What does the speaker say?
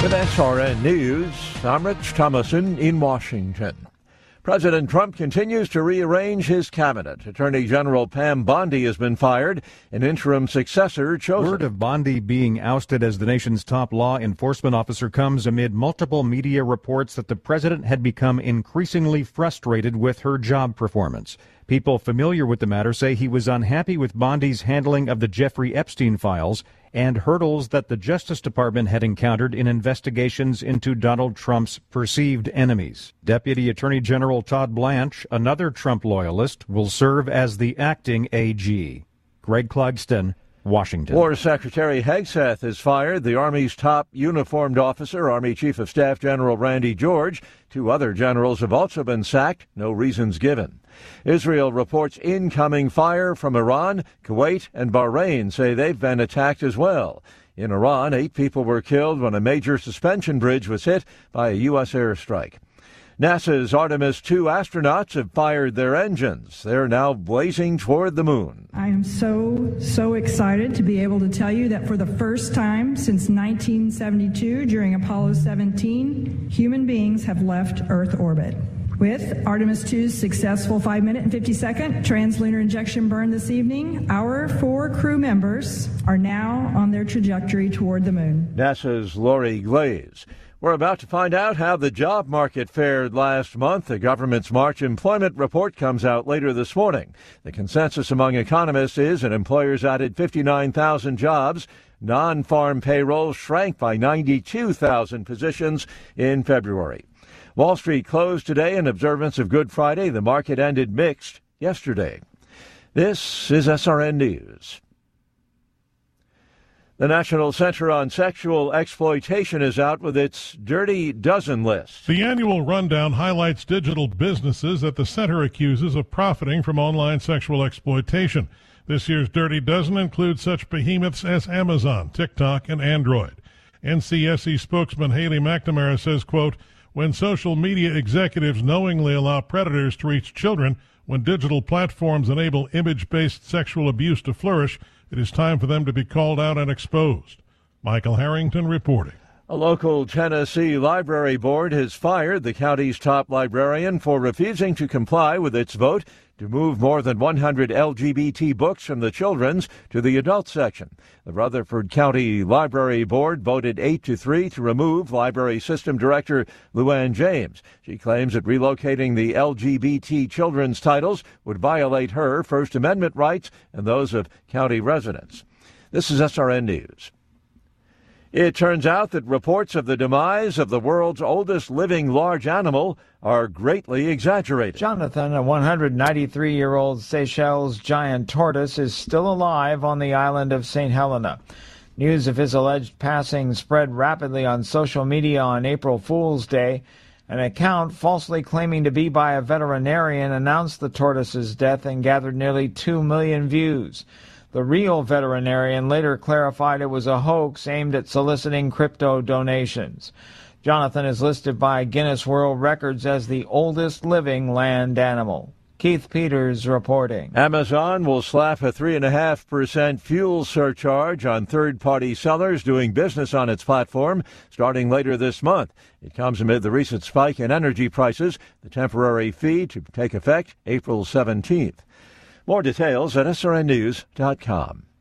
With SRN News, I'm Rich Thomason in Washington. President Trump continues to rearrange his cabinet. Attorney General Pam Bondi has been fired. An interim successor chosen. Word of Bondi being ousted as the nation's top law enforcement officer comes amid multiple media reports that the president had become increasingly frustrated with her job performance. People familiar with the matter say he was unhappy with Bondi's handling of the Jeffrey Epstein files and hurdles that the Justice Department had encountered in investigations into Donald Trump's perceived enemies. Deputy Attorney General Todd Blanche, another Trump loyalist, will serve as the acting AG. Greg Clugston, Washington. War Secretary Hegseth is fired. The Army's top uniformed officer, Army Chief of Staff General Randy George. 2 other generals have also been sacked. No reasons given. Israel reports incoming fire from Iran. Kuwait and Bahrain say they've been attacked as well. In Iran, 8 people were killed when a major suspension bridge was hit by a U.S. airstrike. NASA's Artemis II astronauts have fired their engines. They're now blazing toward the moon. I am so excited to be able to tell you that for the first time since 1972, during Apollo 17, human beings have left Earth orbit. With Artemis II's successful 5-minute and 50-second translunar injection burn this evening, our 4 crew members are now on their trajectory toward the moon. NASA's Lori Glaze. We're about to find out how the job market fared last month. The government's March employment report comes out later this morning. The consensus among economists is that employers added 59,000 jobs. Non-farm payroll shrank by 92,000 positions in February. Wall Street closed today in observance of Good Friday. The market ended mixed yesterday. This is SRN News. The National Center on Sexual Exploitation is out with its Dirty Dozen list. The annual rundown highlights digital businesses that the center accuses of profiting from online sexual exploitation. This year's Dirty Dozen includes such behemoths as Amazon, TikTok, and Android. NCSE spokesman Haley McNamara says, quote, when social media executives knowingly allow predators to reach children, when digital platforms enable image-based sexual abuse to flourish, it is time for them to be called out and exposed. Michael Harrington reporting. A local Tennessee library board has fired the county's top librarian for refusing to comply with its vote to move more than 100 LGBT books from the children's to the adult section. The Rutherford County Library Board voted 8-3 to remove Library System Director Luann James. She claims that relocating the LGBT children's titles would violate her First Amendment rights and those of county residents. This is SRN News. It turns out that reports of the demise of the world's oldest living large animal are greatly exaggerated. Jonathan, a 193-year-old Seychelles giant tortoise, is still alive on the island of St. Helena. News of his alleged passing spread rapidly on social media on April Fool's Day. An account falsely claiming to be by a veterinarian announced the tortoise's death and gathered nearly 2 million views. The real veterinarian later clarified it was a hoax aimed at soliciting crypto donations. Jonathan is listed by Guinness World Records as the oldest living land animal. Keith Peters reporting. Amazon will slap a 3.5% fuel surcharge on third-party sellers doing business on its platform starting later this month. It comes amid the recent spike in energy prices. The temporary fee to take effect April 17th. More details at srnnews.com.